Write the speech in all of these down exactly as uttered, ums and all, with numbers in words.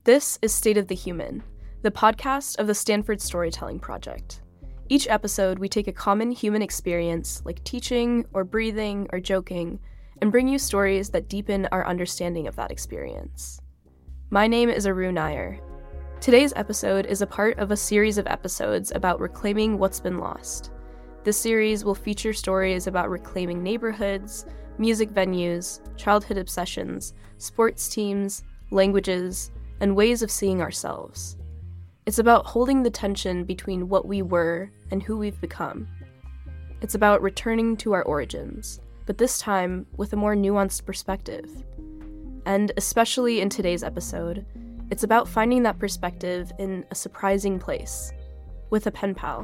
This is State of the Human, the podcast of the Stanford Storytelling Project. Each episode, we take a common human experience, like teaching, or breathing, or joking, and bring you stories that deepen our understanding of that experience. My name is Aru Nair. Today's episode is a part of a series of episodes about reclaiming what's been lost. This series will feature stories about reclaiming neighborhoods, music venues, childhood obsessions, sports teams, languages, and ways of seeing ourselves. It's about holding the tension between what we were and who we've become. It's about returning to our origins, but this time with a more nuanced perspective. And especially in today's episode, it's about finding that perspective in a surprising place, with a pen pal.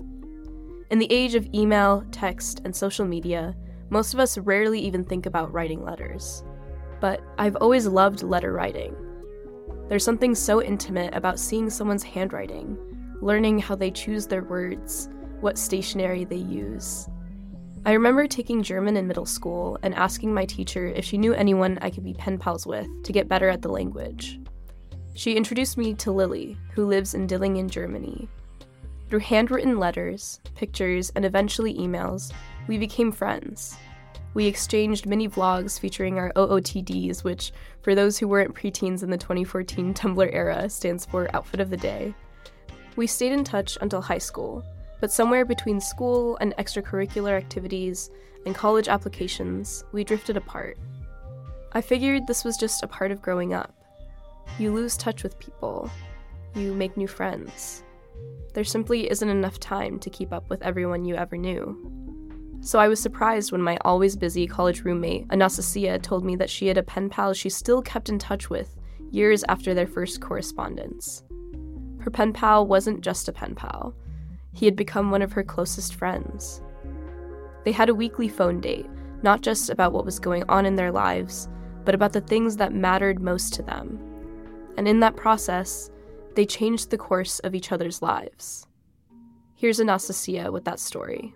In the age of email, text, and social media, most of us rarely even think about writing letters. But I've always loved letter writing. There's something so intimate about seeing someone's handwriting, learning how they choose their words, what stationery they use. I remember taking German in middle school and asking my teacher if she knew anyone I could be pen pals with to get better at the language. She introduced me to Lily, who lives in Dillingen, Germany. Through handwritten letters, pictures, and eventually emails, we became friends. We exchanged mini vlogs featuring our O O T Ds, which, for those who weren't preteens in the twenty fourteen Tumblr era, stands for Outfit of the Day. We stayed in touch until high school, but somewhere between school and extracurricular activities and college applications, we drifted apart. I figured this was just a part of growing up. You lose touch with people. You make new friends. There simply isn't enough time to keep up with everyone you ever knew. So I was surprised when my always busy college roommate, Anastasia, told me that she had a pen pal she still kept in touch with years after their first correspondence. Her pen pal wasn't just a pen pal. He had become one of her closest friends. They had a weekly phone date, not just about what was going on in their lives, but about the things that mattered most to them. And in that process, they changed the course of each other's lives. Here's Anastasia with that story.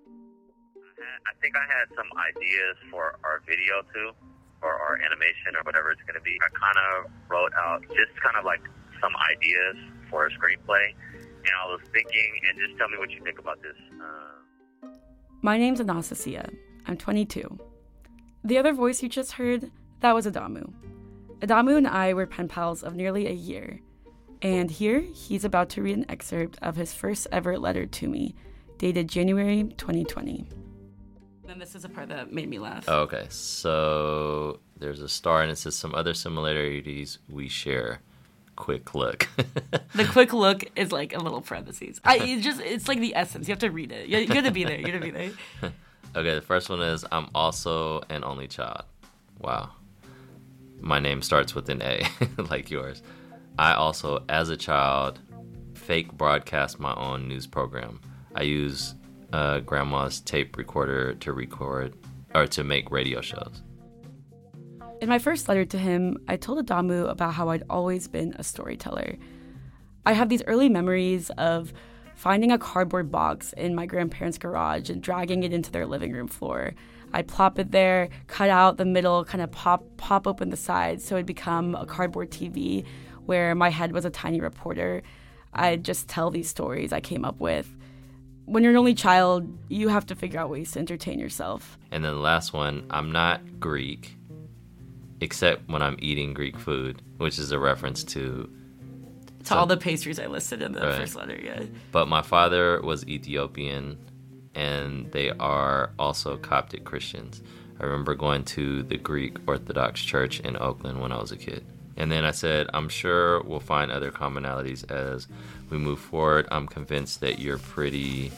I think I had some ideas for our video too, or our animation or whatever it's going to be. I kind of wrote out just kind of like some ideas for a screenplay, and I was thinking, and just tell me what you think about this. Uh... My name's Anastasia. I'm twenty-two. The other voice you just heard, that was Adamu. Adamu and I were pen pals of nearly a year, and here he's about to read an excerpt of his first ever letter to me, dated January twenty twenty. And this is a part that made me laugh. Oh, okay, so there's a star and it says some other similarities we share. Quick look. The quick look is like a little parentheses. I it just it's like the essence. You have to read it. You, you got to be there. You got to be there. Okay, the first one is I'm also an only child. Wow. My name starts with an A, like yours. I also, as a child, fake broadcast my own news program. I use uh, grandma's tape recorder to record or to make radio shows. In my first letter to him, I told Adamu about how I'd always been a storyteller. I have these early memories of finding a cardboard box in my grandparents' garage and dragging it into their living room floor. I'd plop it there, cut out the middle, kind of pop pop open the sides so it'd become a cardboard T V where my head was a tiny reporter. I'd just tell these stories I came up with. When you're an only child, you have to figure out ways to entertain yourself. And then the last one, I'm not Greek, except when I'm eating Greek food, which is a reference to... To some, all the pastries I listed in the right. first letter, yeah. But my father was Ethiopian, and they are also Coptic Christians. I remember going to the Greek Orthodox Church in Oakland when I was a kid. And then I said, I'm sure we'll find other commonalities as we move forward. I'm convinced that you're pretty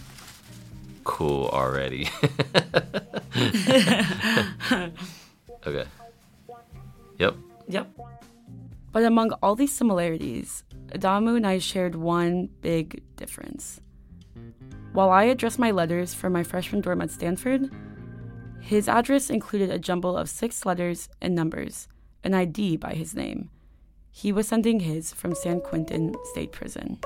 cool already. Okay. Yep. Yep. But among all these similarities, Adamu and I shared one big difference. While I addressed my letters from my freshman dorm at Stanford, his address included a jumble of six letters and numbers, an I D by his name. He was sending his from San Quentin State Prison.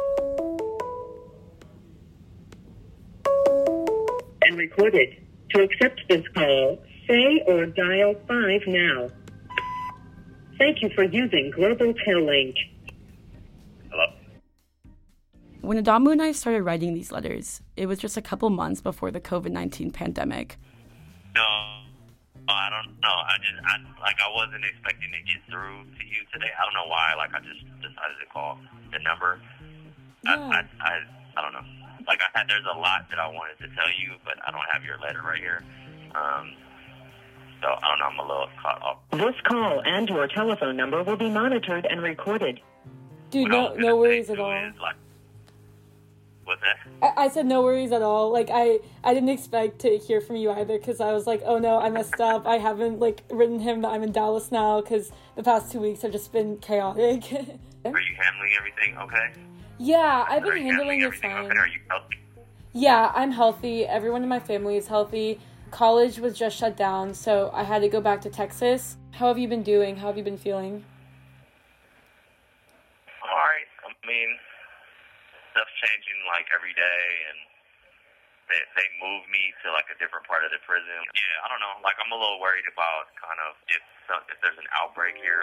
And recorded. To accept this call, say or dial five now. Thank you for using Global Tel Link. Hello? When Adamu and I started writing these letters, it was just a couple months before the covid nineteen pandemic. No, I don't know. I just, I, like, I wasn't expecting to get through to you today. I don't know why. Like, I just decided to call the number. Yeah. I, I, I, I don't know. Like, I had, there's a lot that I wanted to tell you, but I don't have your letter right here. Um, so, I don't know. I'm a little caught off. This call and your telephone number will be monitored and recorded. Dude, What I no, was no gonna worries say, at too, all. is, like, what's that? I, I said no worries at all. Like, I, I didn't expect to hear from you either because I was like, oh no, I messed up. I haven't, like, written him that I'm in Dallas now because the past two weeks have just been chaotic. Are you handling everything okay? Yeah, I've Are been you handling it everything fine. okay? Are you healthy? Yeah, I'm healthy. Everyone in my family is healthy. College was just shut down, so I had to go back to Texas. How have you been doing? How have you been feeling? All right. I mean, stuff's changing like every day, and they they moved me to like a different part of the prison. Yeah, I don't know. Like, I'm a little worried about kind of if some, if there's an outbreak here.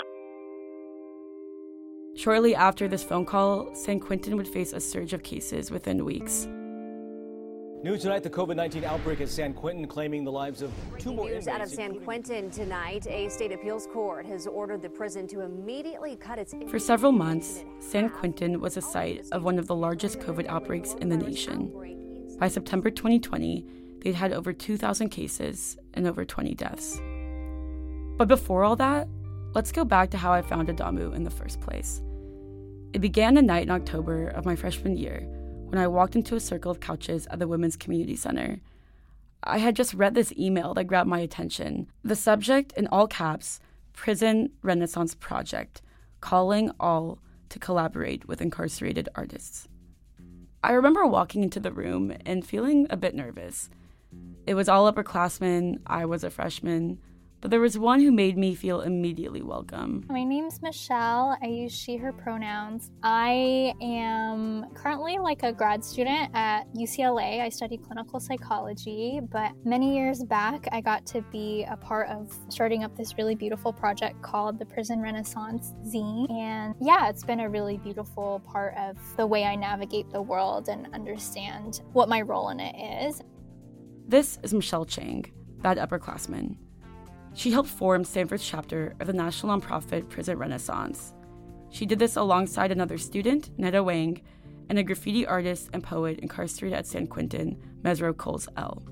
Shortly after this phone call, San Quentin would face a surge of cases within weeks. News tonight, the covid nineteen outbreak at San Quentin claiming the lives of two more News inmates. out of San Quentin tonight. A state appeals court has ordered the prison to immediately cut its... For several months, San Quentin was the site of one of the largest COVID outbreaks in the nation. By September twenty twenty, they'd had over two thousand cases and over twenty deaths. But before all that, let's go back to how I found Adamu in the first place. It began a night in October of my freshman year when I walked into a circle of couches at the Women's Community Center. I had just read this email that grabbed my attention. The subject, in all caps, Prison Renaissance Project, calling all to collaborate with incarcerated artists. I remember walking into the room and feeling a bit nervous. It was all upperclassmen, I was a freshman, but there was one who made me feel immediately welcome. My name's Michelle. I use she, her pronouns. I am currently like a grad student at U C L A. I study clinical psychology, but many years back, I got to be a part of starting up this really beautiful project called the Prison Renaissance Zine. And yeah, it's been a really beautiful part of the way I navigate the world and understand what my role in it is. This is Michelle Chang, that upperclassman. She helped form Stanford's chapter of the national nonprofit Prison Renaissance. She did this alongside another student, Netta Wang, and a graffiti artist and poet incarcerated at San Quentin, Mesro Coles-El.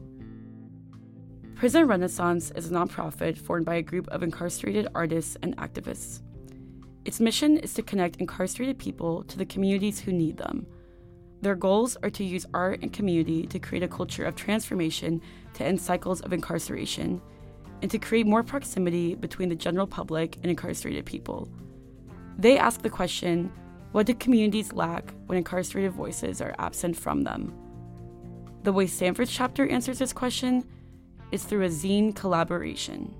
Prison Renaissance is a nonprofit formed by a group of incarcerated artists and activists. Its mission is to connect incarcerated people to the communities who need them. Their goals are to use art and community to create a culture of transformation to end cycles of incarceration, and to create more proximity between the general public and incarcerated people. They ask the question, what do communities lack when incarcerated voices are absent from them? The way Stanford's chapter answers this question is through a zine collaboration.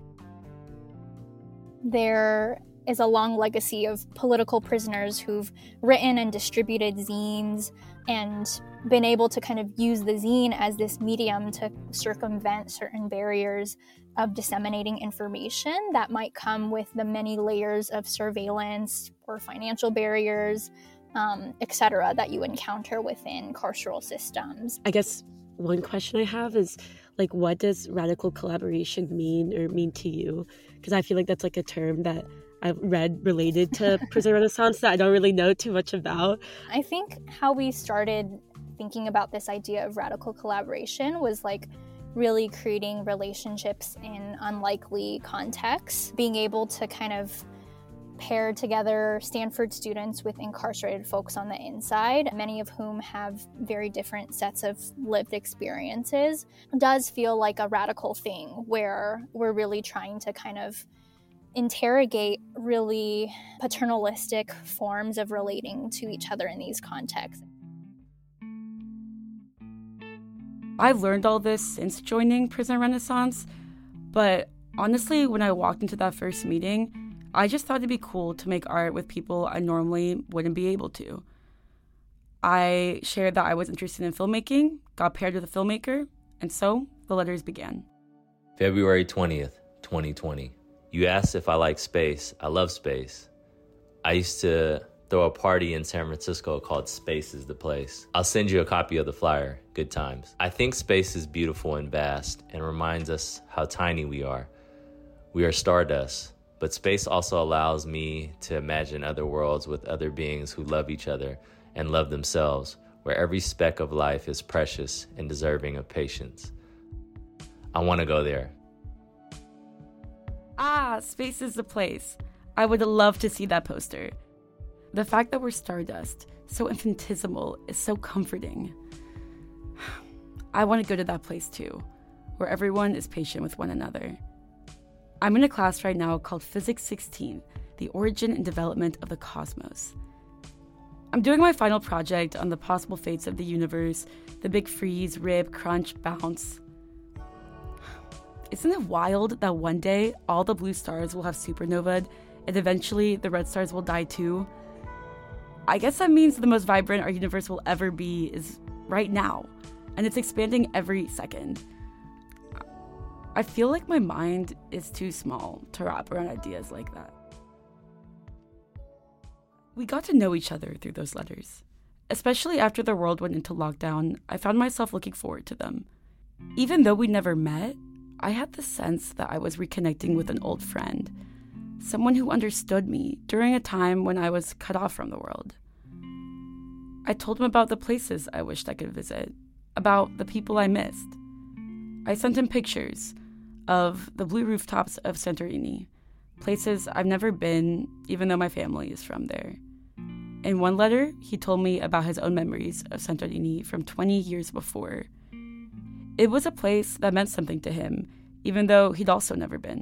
There is a long legacy of political prisoners who've written and distributed zines and been able to kind of use the zine as this medium to circumvent certain barriers of disseminating information that might come with the many layers of surveillance or financial barriers, um, et cetera, that you encounter within carceral systems. I guess one question I have is, like, what does radical collaboration mean or mean to you? Because I feel like that's like a term that I've read related to Prison Renaissance that I don't really know too much about. I think how we started thinking about this idea of radical collaboration was like really creating relationships in unlikely contexts, being able to kind of pair together Stanford students with incarcerated folks on the inside, many of whom have very different sets of lived experiences. It does feel like a radical thing where we're really trying to kind of interrogate really paternalistic forms of relating to each other in these contexts. I've learned all this since joining Prison Renaissance, but honestly, when I walked into that first meeting, I just thought it'd be cool to make art with people I normally wouldn't be able to. I shared that I was interested in filmmaking, got paired with a filmmaker, and so the letters began. February twentieth, twenty twenty. You asked if I like space. I love space. I used to throw a party in San Francisco called Space is the Place. I'll send you a copy of the flyer. Good times. I think space is beautiful and vast and reminds us how tiny we are. We are stardust, but space also allows me to imagine other worlds with other beings who love each other and love themselves, where every speck of life is precious and deserving of patience. I want to go there. Ah, space is the place. I would love to see that poster. The fact that we're stardust, so infinitesimal, is so comforting. I want to go to that place too, where everyone is patient with one another. I'm in a class right now called Physics sixteen, The Origin and Development of the Cosmos. I'm doing my final project on the possible fates of the universe, the big freeze, rip, crunch, bounce. Isn't it wild that one day all the blue stars will have supernovaed and eventually the red stars will die too? I guess that means the most vibrant our universe will ever be is right now, and it's expanding every second. I feel like my mind is too small to wrap around ideas like that. We got to know each other through those letters. Especially after the world went into lockdown, I found myself looking forward to them. Even though we never met, I had the sense that I was reconnecting with an old friend, someone who understood me during a time when I was cut off from the world. I told him about the places I wished I could visit, about the people I missed. I sent him pictures of the blue rooftops of Santorini, places I've never been, even though my family is from there. In one letter, he told me about his own memories of Santorini from twenty years before. It was a place that meant something to him, even though he'd also never been.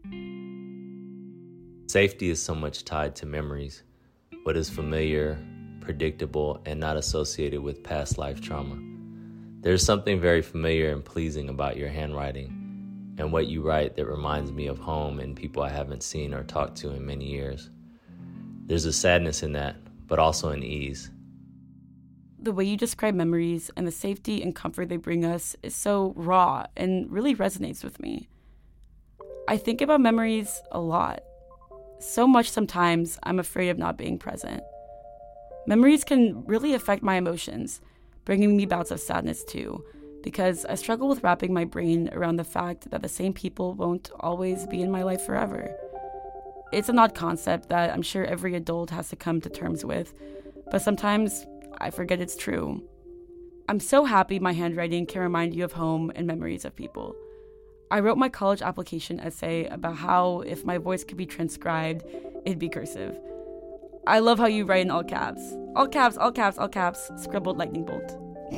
Safety is so much tied to memories, what is familiar, predictable, and not associated with past life trauma. There's something very familiar and pleasing about your handwriting and what you write that reminds me of home and people I haven't seen or talked to in many years. There's a sadness in that, but also an ease. The way you describe memories and the safety and comfort they bring us is so raw and really resonates with me. I think about memories a lot. So much sometimes I'm afraid of not being present. Memories can really affect my emotions, bringing me bouts of sadness too, because I struggle with wrapping my brain around the fact that the same people won't always be in my life forever. It's an odd concept that I'm sure every adult has to come to terms with, but sometimes I forget it's true. I'm so happy my handwriting can remind you of home and memories of people. I wrote my college application essay about how if my voice could be transcribed, it'd be cursive. I love how you write in all caps. All caps, all caps, all caps, scribbled lightning bolt.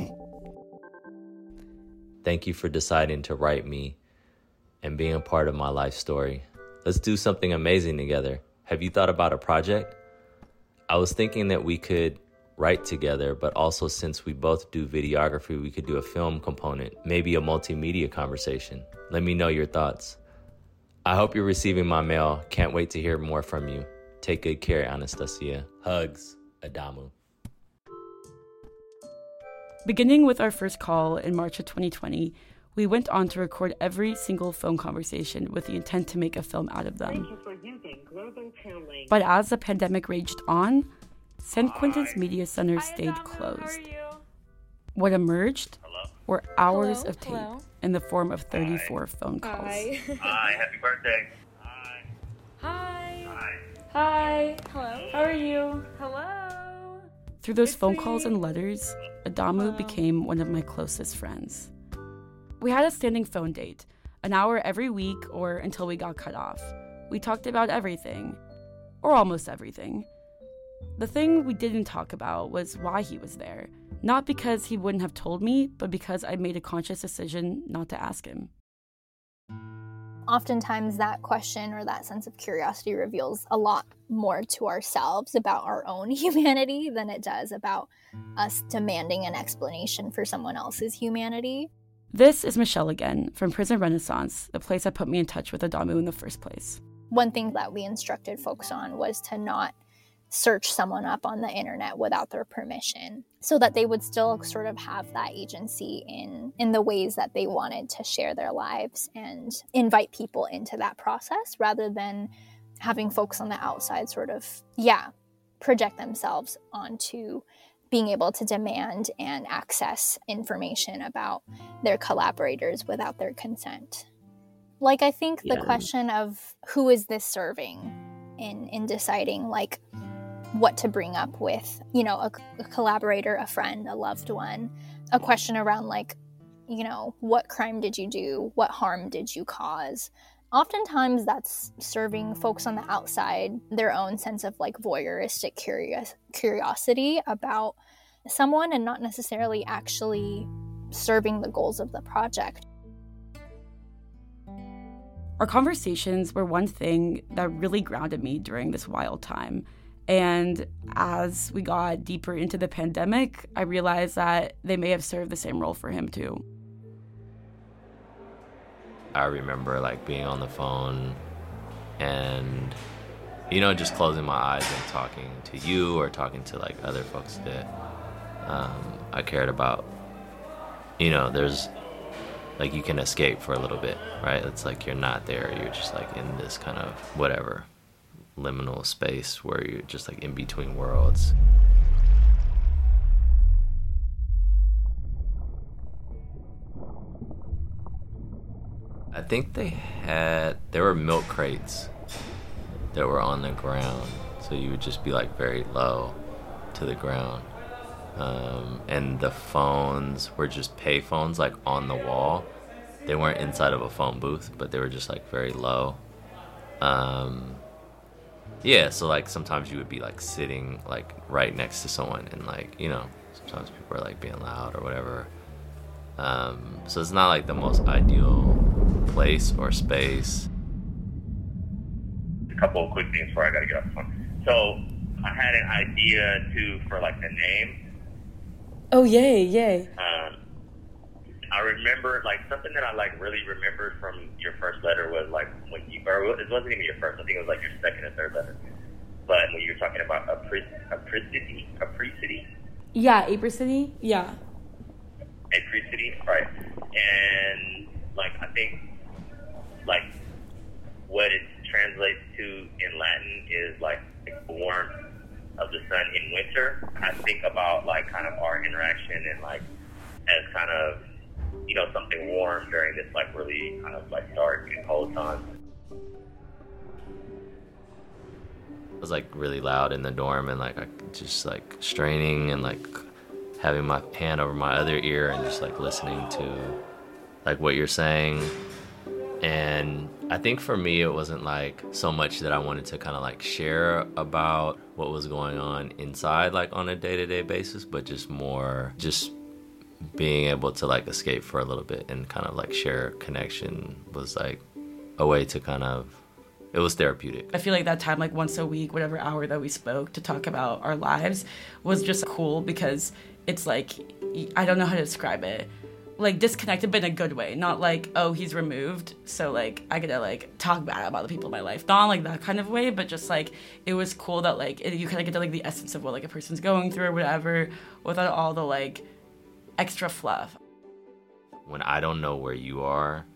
Thank you for deciding to write me and being a part of my life story. Let's do something amazing together. Have you thought about a project? I was thinking that we could write together, but also since we both do videography, we could do a film component, maybe a multimedia conversation. Let me know your thoughts. I hope you're receiving my mail. Can't wait to hear more from you. Take good care, Anastasia. Hugs, Adamu. Beginning with our first call in March of twenty twenty, we went on to record every single phone conversation with the intent to make a film out of them. Thank you for using Global Calling. But as the pandemic raged on, San Quentin's Media Center stayed closed. What emerged Hello? were hours Hello? of tape Hello? in the form of thirty-four phone calls. Hi. Hi, happy birthday. Hi. Hi. Hi. Hi. Hello. How are you? Hello. Through those It's phone me. calls and letters, Adamu Hello. became one of my closest friends. We had a standing phone date, an hour every week or until we got cut off. We talked about everything, or almost everything. The thing we didn't talk about was why he was there. Not because he wouldn't have told me, but because I'd made a conscious decision not to ask him. Oftentimes that question or that sense of curiosity reveals a lot more to ourselves about our own humanity than it does about us demanding an explanation for someone else's humanity. This is Michelle again from Prison Renaissance, the place that put me in touch with Adamu in the first place. One thing that we instructed folks on was to not search someone up on the internet without their permission, so that they would still sort of have that agency in in the ways that they wanted to share their lives and invite people into that process, rather than having folks on the outside sort of, yeah, project themselves onto being able to demand and access information about their collaborators without their consent. Like, I think the Yeah. question of who is this serving in, in deciding, like, what to bring up with, you know, a, a collaborator, a friend, a loved one, a question around, like, you know, what crime did you do? What harm did you cause? Oftentimes that's serving folks on the outside their own sense of, like, voyeuristic curious, curiosity about someone, and not necessarily actually serving the goals of the project. Our conversations were one thing that really grounded me during this wild time. And as we got deeper into the pandemic, I realized that they may have served the same role for him too. I remember like being on the phone and, you know, just closing my eyes and talking to you or talking to like other folks that um, I cared about. You know, there's like you can escape for a little bit, right? It's like you're not there. You're just like in this kind of whatever liminal space where you're just like in between worlds. I think they had, there were milk crates that were on the ground. So you would just be like very low to the ground. Um, and the phones were just pay phones like on the wall. They weren't inside of a phone booth, but they were just like very low. Um, yeah, so like sometimes you would be like sitting like right next to someone and like, you know, sometimes people are like being loud or whatever. Um, so it's not like the most ideal place or space. A couple of quick things before I gotta get off the phone. So I had an idea too for like the name. Oh, yay, yay. Um, I remember, like, something that I, like, really remembered from your first letter was, like, when you, or it wasn't even your first, I think it was, like, your second or third letter. But when you were talking about apricity, apricity? Yeah, apricity? Yeah. Apricity, right. And, like, I think, like, what it translates to in Latin is, like, the warmth of the sun in winter. I think about like kind of our interaction and like as kind of, you know, something warm during this like really kind of like dark and cold time. It was like really loud in the dorm and like I just like straining and like having my hand over my other ear and just like listening to like what you're saying. And I think for me, it wasn't like so much that I wanted to kind of like share about what was going on inside, like on a day-to-day basis, but just more just being able to like escape for a little bit and kind of like share connection was like a way to kind of, it was therapeutic. I feel like that time, like once a week, whatever hour that we spoke to talk about our lives was just cool because it's like, I don't know how to describe it. Like disconnected, but in a good way. Not like, oh, he's removed, so like I gotta like talk bad about the people in my life. Not like that kind of way, but just like it was cool that like it, you kind of get to like the essence of what like a person's going through or whatever, without all the like extra fluff. When I don't know where you are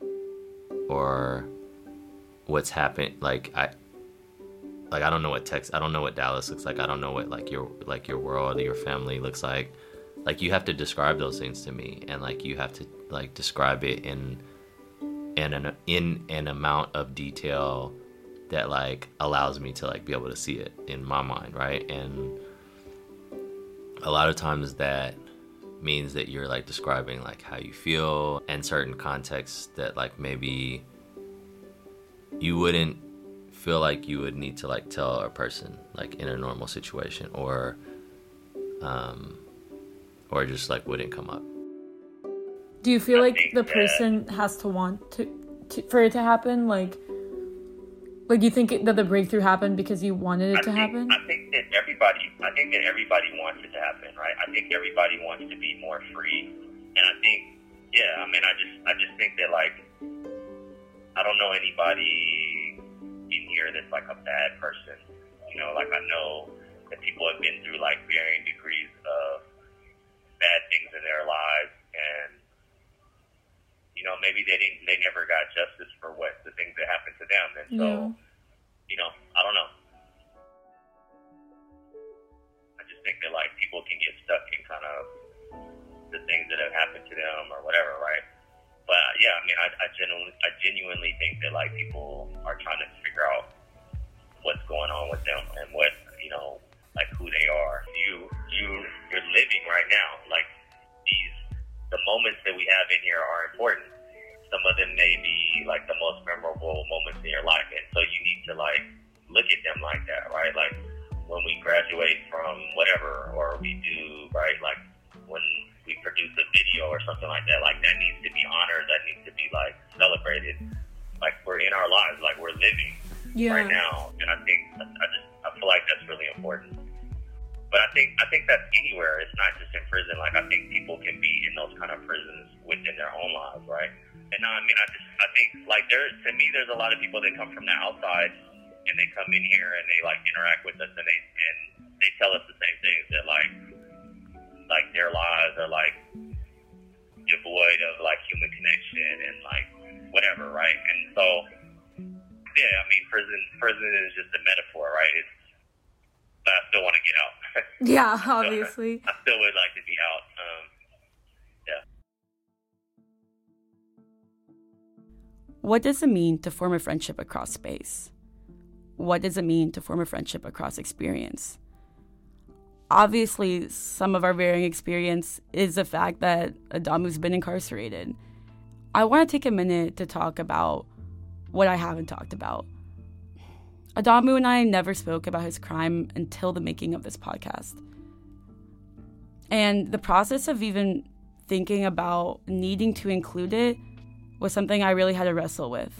or what's happened, like I like I don't know what Texas, I don't know what Dallas looks like. I don't know what like your like your world or your family looks like. Like you have to describe those things to me, and like you have to like describe it in in an in an amount of detail that like allows me to like be able to see it in my mind, right? And a lot of times that means that you're like describing like how you feel and certain contexts that like maybe you wouldn't feel like you would need to like tell a person like in a normal situation, or um or just like wouldn't come up. Do you feel like the person has to want to, to for it to happen? Like, like do you think that the breakthrough happened because you wanted it I to think, happen? I think that everybody, I think that everybody wants it to happen, right? I think everybody wants to be more free, and I think, yeah, I mean, I just, I just think that like, I don't know anybody in here that's like a bad person, you know. Like I know and people have been through like varying degrees of bad things in their lives, and you know, maybe they didn't, they never got justice for what the things that happened to them, and so, yeah. you know, I don't know. I just think that like people can get stuck in kind of the things that have happened to them or whatever, right? But yeah, I mean, I, I genuinely, I genuinely think that like people are trying to figure out what's going on with them and what, you know, like who they are. You, you, you're living right now. Like these, the moments that we have in here are important. Some of them may be like the most memorable moments in your life, and so you need to like look at them like that, right? Like when we graduate from whatever, or we do, right? Like when we produce a video or something like that, like that needs to be honored. That needs to be like celebrated. Like we're in our lives, like we're living yeah. right now, and I think I just I feel like that's really important. But I think I think that's anywhere. It's not just in prison. Like I think people can be in those kind of prisons within their own lives, right? And no, I mean I just I think like there to me there's a lot of people that come from the outside and they come in here and they like interact with us and they and they tell us the same things that like like their lives are like devoid of like human connection and like whatever, right? And so yeah, I mean prison prison is just a metaphor, right? It's but I still want to get out. Yeah, obviously. I still would like to be out. Um, yeah. What does it mean to form a friendship across space? What does it mean to form a friendship across experience? Obviously, some of our varying experience is the fact that Adamu's been incarcerated. I want to take a minute to talk about what I haven't talked about. Adamu and I never spoke about his crime until the making of this podcast. And the process of even thinking about needing to include it was something I really had to wrestle with.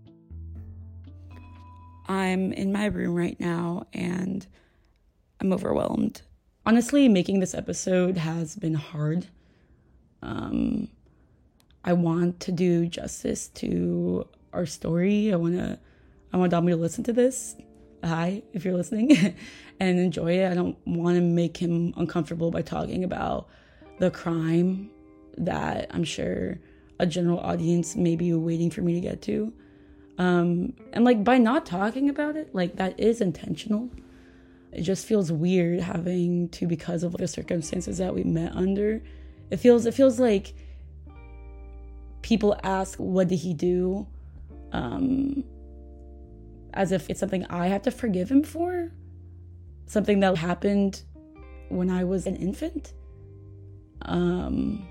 I'm in my room right now and I'm overwhelmed. Honestly, making this episode has been hard. Um, I want to do justice to our story. I want to I want Adamu to listen to this. Hi, if you're listening, and enjoy it. I don't want to make him uncomfortable by talking about the crime that I'm sure a general audience may be waiting for me to get to. Um, and like by not talking about it, like that is intentional. It just feels weird having to, because of the circumstances that we met under. It feels it feels like people ask, what did he do? Um, as if it's something I have to forgive him for. Something that happened when I was an infant. Um,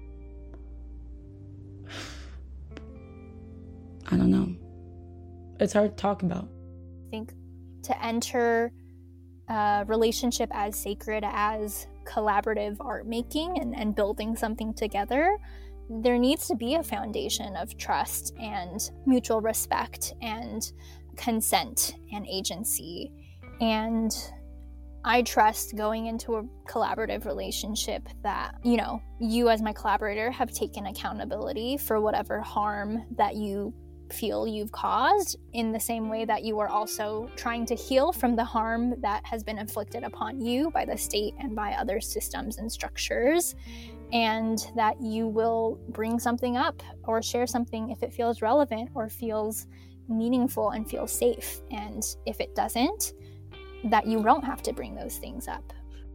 I don't know. It's hard to talk about. I think to enter a relationship as sacred as collaborative art making and, and building something together, there needs to be a foundation of trust and mutual respect and consent and agency. And I trust going into a collaborative relationship that, you know, you as my collaborator have taken accountability for whatever harm that you feel you've caused, in the same way that you are also trying to heal from the harm that has been inflicted upon you by the state and by other systems and structures, and that you will bring something up or share something if it feels relevant or feels meaningful and feels safe. And if it doesn't, that you don't have to bring those things up.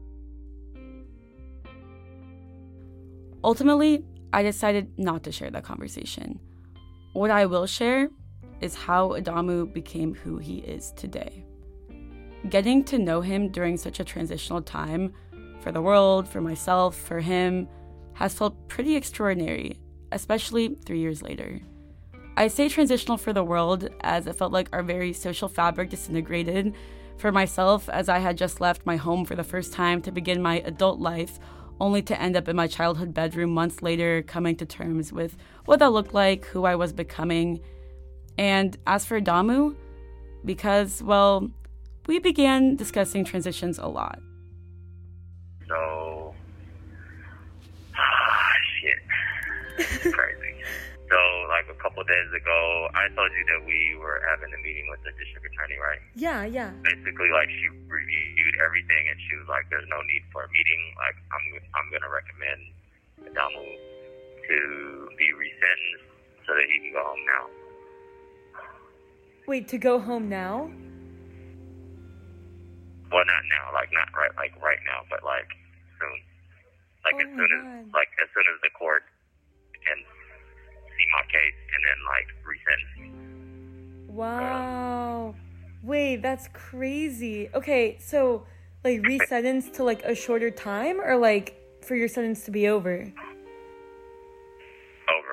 Ultimately, I decided not to share that conversation. What I will share is how Adamu became who he is today. Getting to know him during such a transitional time for the world, for myself, for him, has felt pretty extraordinary, especially three years later. I say transitional for the world as it felt like our very social fabric disintegrated. For myself, as I had just left my home for the first time to begin my adult life, only to end up in my childhood bedroom months later, coming to terms with what that looked like, who I was becoming. And as for Adamu, because, well, we began discussing transitions a lot. So, ah, shit. It's crazy. So, like a couple of days ago, I told you that we were having a meeting with the district attorney, right? Yeah, yeah. Basically, like, she reviewed everything, and she was like, there's no need for a meeting. Like, I'm I'm going to recommend Adamu to be resentenced so that he can go home now. Wait, to go home now? Well, not now, like, not right, like, right now, but, like, soon. Like, oh as soon as, God. like, as soon as the court can see my case and then, like, resentence me. Wow. Wait, that's crazy. Okay, so, like, resentenced to, like, a shorter time, or, like, for your sentence to be over? Over.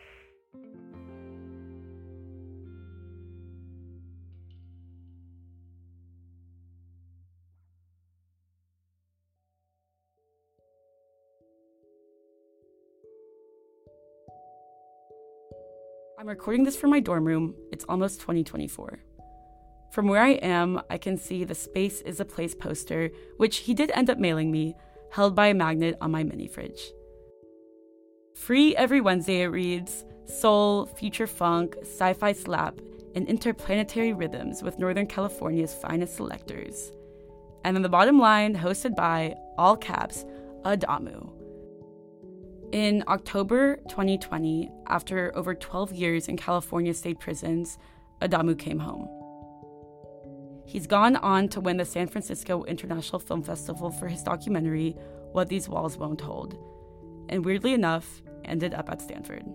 I'm recording this from my dorm room. It's almost twenty twenty-four. From where I am, I can see the Space is a Place poster, which he did end up mailing me, held by a magnet on my mini fridge. Free every Wednesday, it reads: soul, future funk, sci-fi slap, and interplanetary rhythms with Northern California's finest selectors. And then the bottom line, hosted by, all caps, Adamu. In October twenty twenty, after over twelve years in California state prisons, Adamu came home. He's gone on to win the San Francisco International Film Festival for his documentary, What These Walls Won't Hold, and weirdly enough, ended up at Stanford.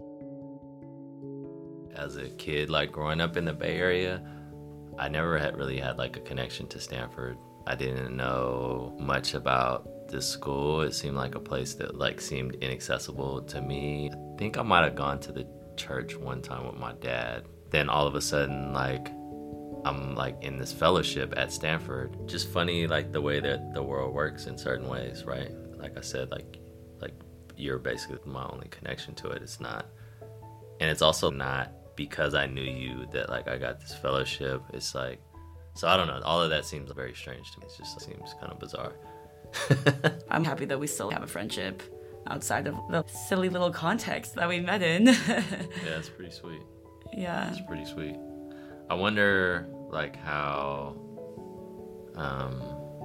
As a kid, like growing up in the Bay Area, I never had really had like a connection to Stanford. I didn't know much about this school. It seemed like a place that like seemed inaccessible to me. I think I might have gone to the church one time with my dad. Then all of a sudden, like, I'm like in this fellowship at Stanford. Just funny, like the way that the world works in certain ways, right? Like I said, like, like you're basically my only connection to it. It's not, and it's also not because I knew you that like I got this fellowship. It's like, so I don't know. All of that seems very strange to me. It just seems kind of bizarre. I'm happy that we still have a friendship outside of the silly little context that we met in. Yeah, it's pretty sweet. Yeah. It's pretty sweet. I wonder, like, how, um,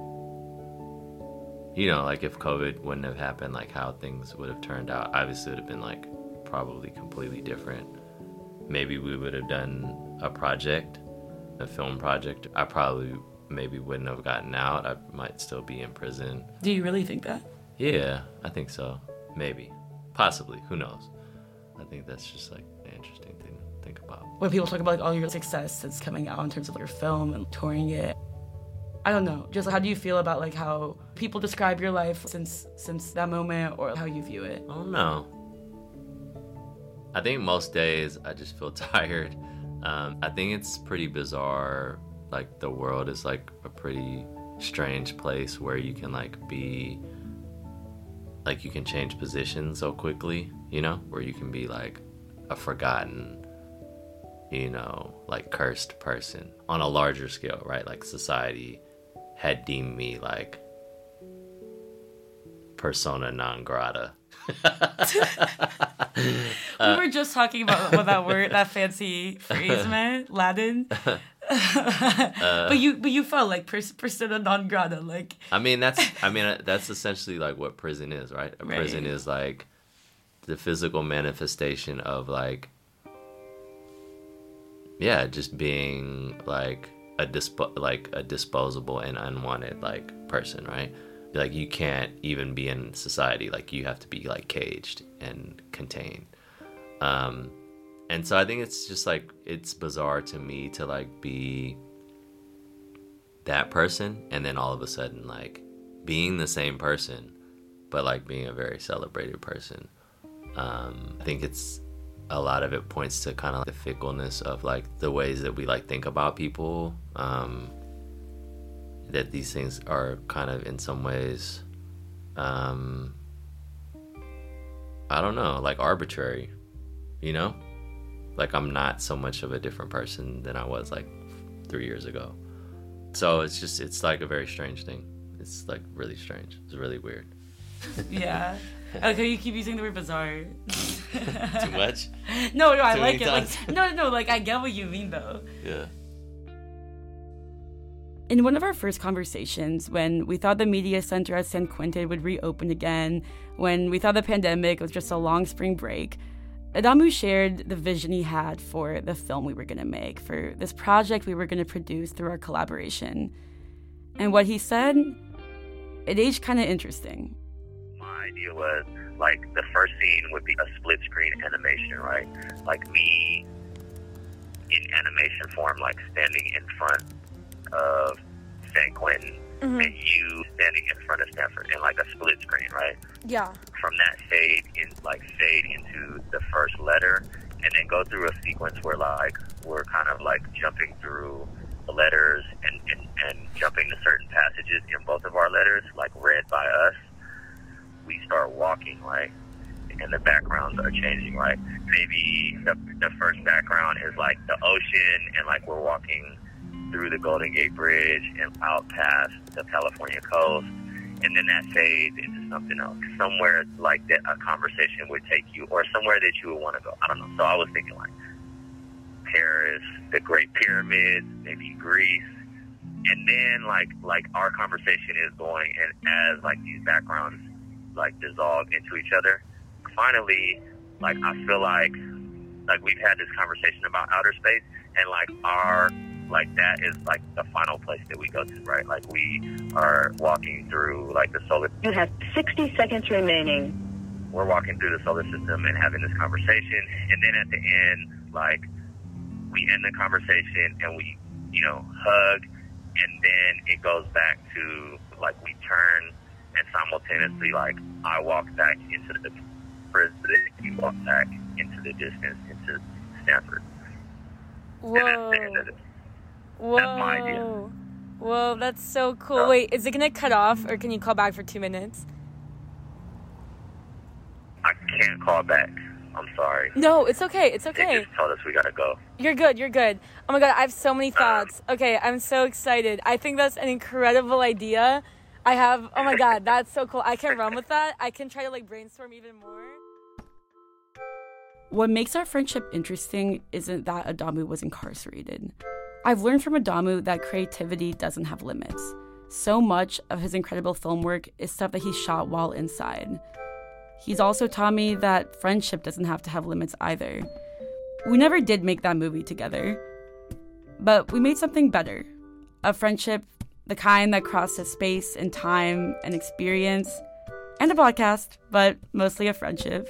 you know, like, if COVID wouldn't have happened, like, how things would have turned out. Obviously, it would have been, like, probably completely different. Maybe we would have done a project, a film project. I probably maybe wouldn't have gotten out. I might still be in prison. Do you really think that? Yeah, I think so. Maybe. Possibly. Who knows? I think that's just, like, an interesting thing to think about. When people talk about, like, all your success that's coming out in terms of your film and touring it, I don't know. Just how do you feel about, like, how people describe your life since since that moment, or how you view it? I don't know. I think most days I just feel tired. Um, I think it's pretty bizarre. Like, the world is, like, a pretty strange place where you can, like, be, like, you can change positions so quickly, you know? Where you can be, like, a forgotten, you know, like, cursed person on a larger scale, right? Like, society had deemed me, like, persona non grata. We were just talking about what that word, that fancy phrase meant, Latin. uh, but you, but you felt like pers- persona non grata, like. I mean, that's, I mean, that's essentially like what prison is, right? A right. Prison is like the physical manifestation of like, yeah, just being like a dispo- like a disposable and unwanted like person, right? Like, you can't even be in society. Like, you have to be like caged and contained. Um, and so I think it's just like, it's bizarre to me to like be that person and then all of a sudden like being the same person, but like being a very celebrated person. Um, I think it's, a lot of it points to kind of like the fickleness of like the ways that we like think about people. Um, that these things are kind of in some ways, um, I don't know, like arbitrary, you know? Like, I'm not so much of a different person than I was like three years ago. So it's just, it's like a very strange thing. It's like really strange. It's really weird. Yeah. Okay, you keep using the word bizarre. Too much? No, no, I Too like many it. Like, times? no, no, like I get what you mean though. Yeah. In one of our first conversations, when we thought the media center at San Quentin would reopen again, when we thought the pandemic was just a long spring break, Adamu shared the vision he had for the film we were going to make, for this project we were going to produce through our collaboration. And what he said, it aged kind of interesting. My idea was, like, the first scene would be a split screen animation, right? Like me in animation form, like standing in front of San Quentin, mm-hmm. and you standing in front of Stanford in like a split screen, right? Yeah. From that fade in, like fade into the first letter, and then go through a sequence where like we're kind of like jumping through the letters and, and, and jumping to certain passages in both of our letters, like read by us. We start walking, right? And the backgrounds are changing, right? Maybe the, the first background is like the ocean, and like we're walking through the Golden Gate Bridge and out past the California coast, and then that fades into something else, somewhere like that a conversation would take you, or somewhere that you would want to go. I don't know. So I was thinking like Paris, the Great Pyramids, maybe Greece, and then like like our conversation is going, and as like these backgrounds like dissolve into each other, finally, like I feel like like we've had this conversation about outer space, and like our like that is like the final place that we go to, right? Like we are walking through like the solar. You have sixty seconds remaining. We're walking through the solar system and having this conversation, and then at the end, like we end the conversation and we, you know, hug, and then it goes back to like we turn, and simultaneously like I walk back into the prison, you walk back into the distance into Stanford. Whoa. And that's the end of it. Whoa. That's my idea. Whoa, that's so cool. So, Wait, is it going to cut off, or can you call back for two minutes? I can't call back. I'm sorry. No, it's okay. It's They okay. just told us we gotta go. You're good. You're good. Oh my God, I have so many thoughts. Okay, I'm so excited. I think that's an incredible idea. I have, oh my God, that's so cool. I can run with that. I can try to like brainstorm even more. What makes our friendship interesting isn't that Adamu was incarcerated. I've learned from Adamu that creativity doesn't have limits. So much of his incredible film work is stuff that he shot while inside. He's also taught me that friendship doesn't have to have limits either. We never did make that movie together, but we made something better. A friendship, the kind that crosses space and time and experience, and a podcast, but mostly a friendship.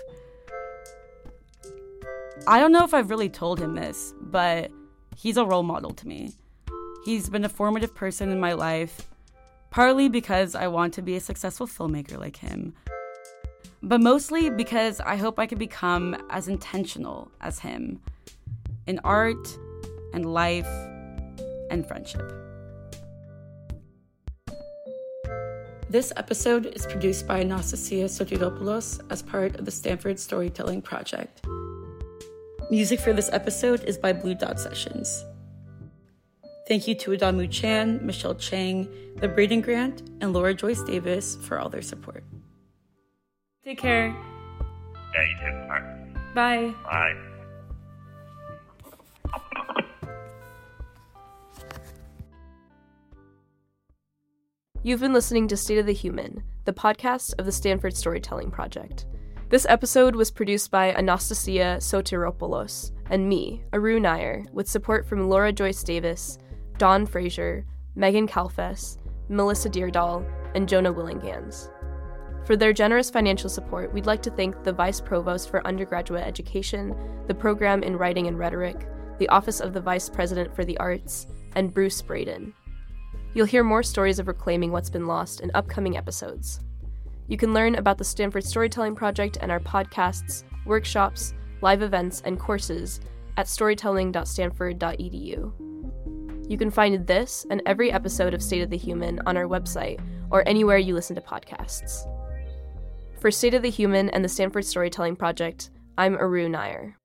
I don't know if I've really told him this, but he's a role model to me. He's been a formative person in my life, partly because I want to be a successful filmmaker like him, but mostly because I hope I can become as intentional as him in art and life and friendship. This episode is produced by Anastasia Sotiropoulos as part of the Stanford Storytelling Project. Music for this episode is by Blue Dot Sessions. Thank you to Adamu Chan, Michelle Chang, the Braden Grant, and Laura Joyce Davis for all their support. Take care. Yeah, you too. All right. Bye. Bye. You've been listening to State of the Human, the podcast of the Stanford Storytelling Project. This episode was produced by Anastasia Sotiropoulos and me, Aru Nair, with support from Laura Joyce Davis, Dawn Fraser, Megan Kalfes, Melissa Deardahl, and Jonah Willingans. For their generous financial support, we'd like to thank the Vice Provost for Undergraduate Education, the Program in Writing and Rhetoric, the Office of the Vice President for the Arts, and Bruce Braden. You'll hear more stories of reclaiming what's been lost in upcoming episodes. You can learn about the Stanford Storytelling Project and our podcasts, workshops, live events, and courses at storytelling dot stanford dot e d u. You can find this and every episode of State of the Human on our website or anywhere you listen to podcasts. For State of the Human and the Stanford Storytelling Project, I'm Aru Nair.